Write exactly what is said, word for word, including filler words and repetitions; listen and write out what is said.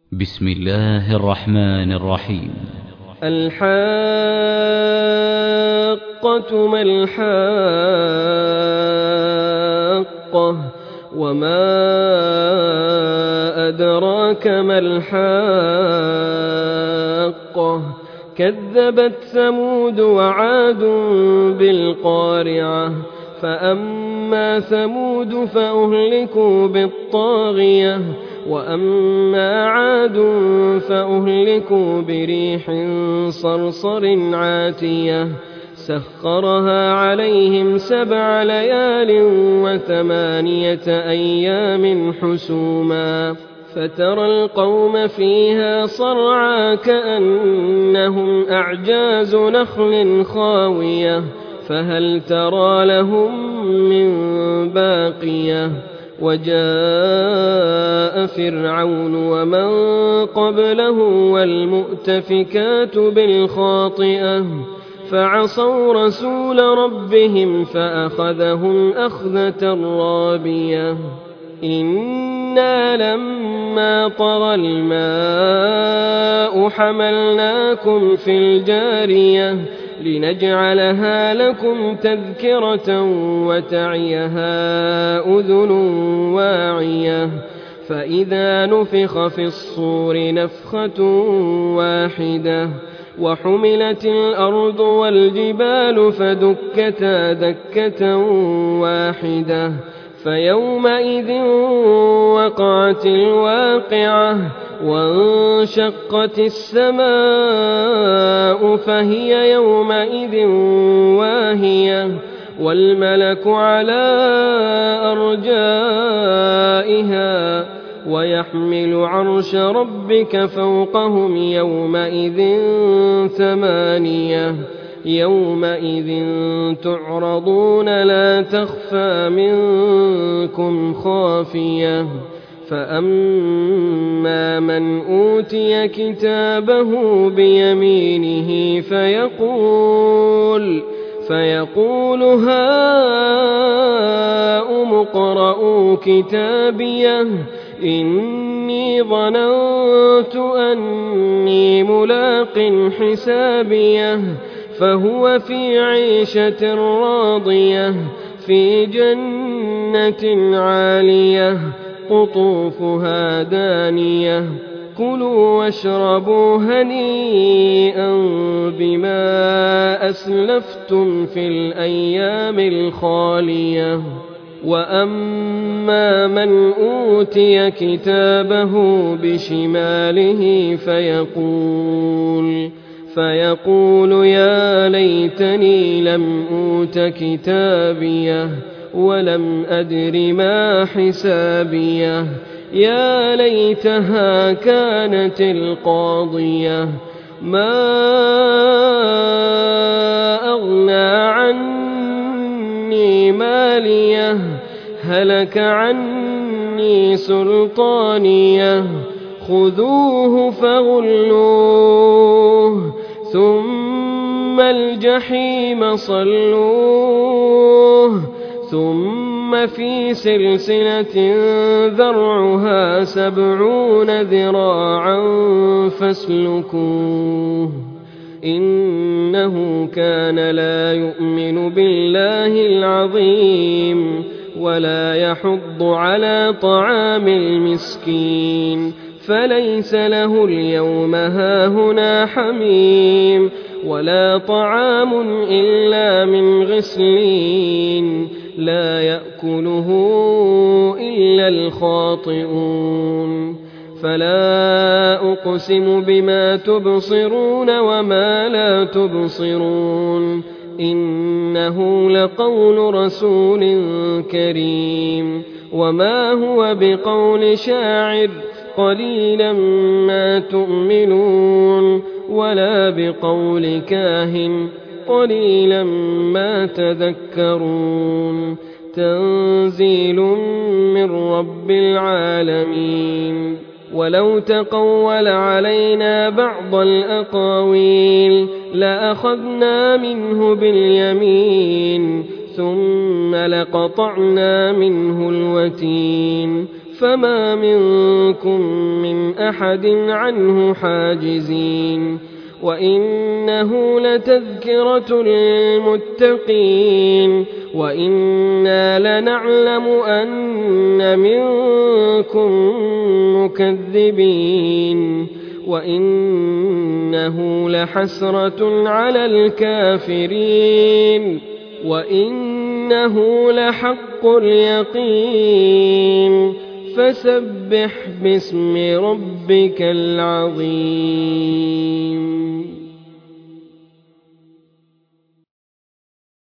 بسم الله الرحمن الرحيم. الحاقة ما الحاقة وما أدراك ما الحاقة كذبت ثمود وعاد بالقارعة فأما ثمود فأهلكوا بالطاغية وأما عاد فأهلكوا بريح صرصر عاتية سخرها عليهم سبع ليال وثمانية أيام حسوما فترى القوم فيها صرعى كأنهم أعجاز نخل خاوية فهل ترى لهم من باقية وجاء فرعون ومن قبله والمؤتفكات بالخاطئة فعصوا رسول ربهم فأخذهم أخذة رابية إنا لما طغى الماء حملناكم في الجارية لنجعلها لكم تذكرة وتعيها أذن واعية فإذا نفخ في الصور نفخة واحدة وحملت الأرض والجبال فدكتا دكة واحدة فيومئذ وقعت الواقعة وانشقت السماء فهي يومئذ واهية والملك على أرجائها ويحمل عرش ربك فوقهم يومئذ ثمانية يومئذ تعرضون لا تخفى منكم خافية فأما من أوتي كتابه بيمينه فيقول فيقول هاؤم اقرءوا كتابيه إني ظننت أني ملاق حسابيه فهو في عيشة راضية في جنة عالية قطوفها دانية كلوا واشربوا هنيئا بما أسلفتم في الأيام الخالية وأما من أوتي كتابه بشماله فيقول فيقول يا ليتني لم أوت كتابيه ولم أدر ما حسابيه يا ليتها كانت القاضية ما أغنى عني ماليه هلك عني سلطانيه خذوه فغلوه ثم الجحيم صلوه ثم في سلسلة ذرعها سبعون ذراعا فاسلكوه إنه كان لا يؤمن بالله العظيم ولا يحض على طعام المسكين فليس له اليوم هاهنا حميم ولا طعام إلا من غسلين لا يأكله إلا الخاطئون فلا أقسم بما تبصرون وما لا تبصرون إنه لقول رسول كريم وما هو بقول شاعر قليلا ما تؤمنون ولا بقول كاهن قليلا ما تذكرون تنزيل من رب العالمين ولو تقول علينا بعض الأقاويل لأخذنا منه باليمين ثم لقطعنا منه الوتين فما منكم من أحد عنه حاجزين وإنه لتذكرة للمتقين وإنا لنعلم أن منكم مكذبين وإنه لحسرة على الكافرين وإنه لحق اليقين فسبح باسم ربك العظيم